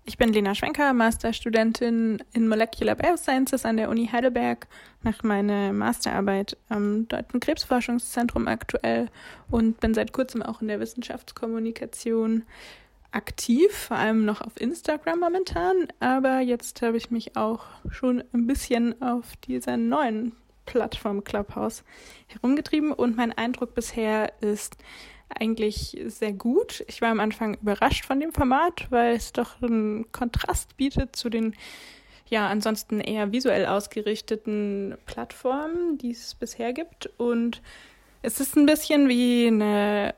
Ich bin Lena Schwenker, Masterstudentin in Molecular Biosciences an der Uni Heidelberg, mache meine Masterarbeit am Deutschen Krebsforschungszentrum aktuell und bin seit kurzem auch in der Wissenschaftskommunikation aktiv, vor allem noch auf Instagram momentan, aber jetzt habe ich mich auch schon ein bisschen auf dieser neuen Plattform Clubhouse herumgetrieben und mein Eindruck bisher ist eigentlich sehr gut. Ich war am Anfang überrascht von dem Format, weil es doch einen Kontrast bietet zu den ansonsten eher visuell ausgerichteten Plattformen, die es bisher gibt. Und es ist ein bisschen wie ein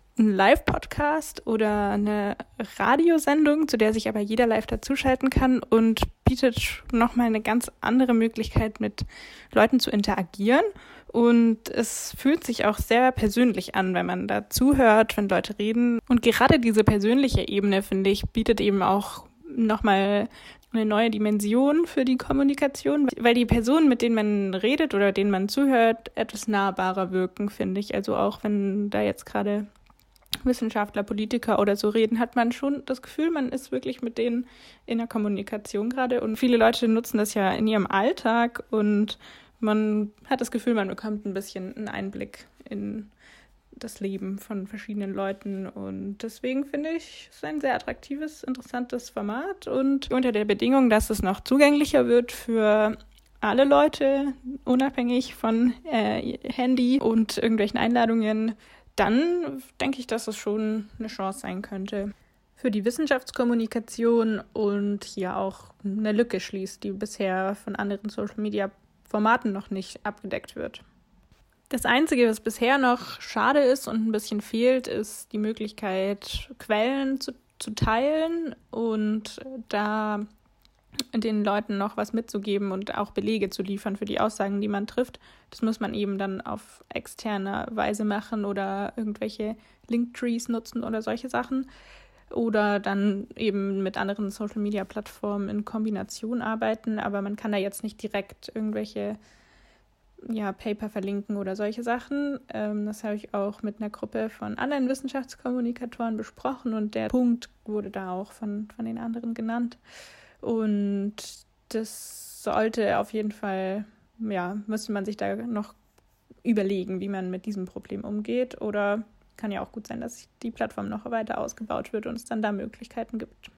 Live-Podcast oder eine Radiosendung, zu der sich aber jeder live dazuschalten kann und bietet nochmal eine ganz andere Möglichkeit, mit Leuten zu interagieren. Und es fühlt sich auch sehr persönlich an, wenn man da zuhört, wenn Leute reden. Und gerade diese persönliche Ebene, finde ich, bietet eben auch nochmal eine neue Dimension für die Kommunikation, weil die Personen, mit denen man redet oder denen man zuhört, etwas nahbarer wirken, finde ich. Also auch wenn da jetzt gerade Wissenschaftler, Politiker oder so reden, hat man schon das Gefühl, man ist wirklich mit denen in der Kommunikation gerade. Und viele Leute nutzen das ja in ihrem Alltag und man hat das Gefühl, man bekommt ein bisschen einen Einblick in das Leben von verschiedenen Leuten. Und deswegen finde ich es ein sehr attraktives, interessantes Format. Und unter der Bedingung, dass es noch zugänglicher wird für alle Leute, unabhängig von Handy und irgendwelchen Einladungen, dann denke ich, dass es schon eine Chance sein könnte für die Wissenschaftskommunikation und hier auch eine Lücke schließt, die bisher von anderen Social-Media-Formaten noch nicht abgedeckt wird. Das Einzige, was bisher noch schade ist und ein bisschen fehlt, ist die Möglichkeit, Quellen zu teilen und da den Leuten noch was mitzugeben und auch Belege zu liefern für die Aussagen, die man trifft. Das muss man eben dann auf externe Weise machen oder irgendwelche Linktrees nutzen oder solche Sachen. Oder dann eben mit anderen Social-Media-Plattformen in Kombination arbeiten. Aber man kann da jetzt nicht direkt irgendwelche Paper verlinken oder solche Sachen. Das habe ich auch mit einer Gruppe von anderen Wissenschaftskommunikatoren besprochen und der Punkt wurde da auch von den anderen genannt. Und das sollte auf jeden Fall, müsste man sich da noch überlegen, wie man mit diesem Problem umgeht. Oder kann ja auch gut sein, dass die Plattform noch weiter ausgebaut wird und es dann da Möglichkeiten gibt.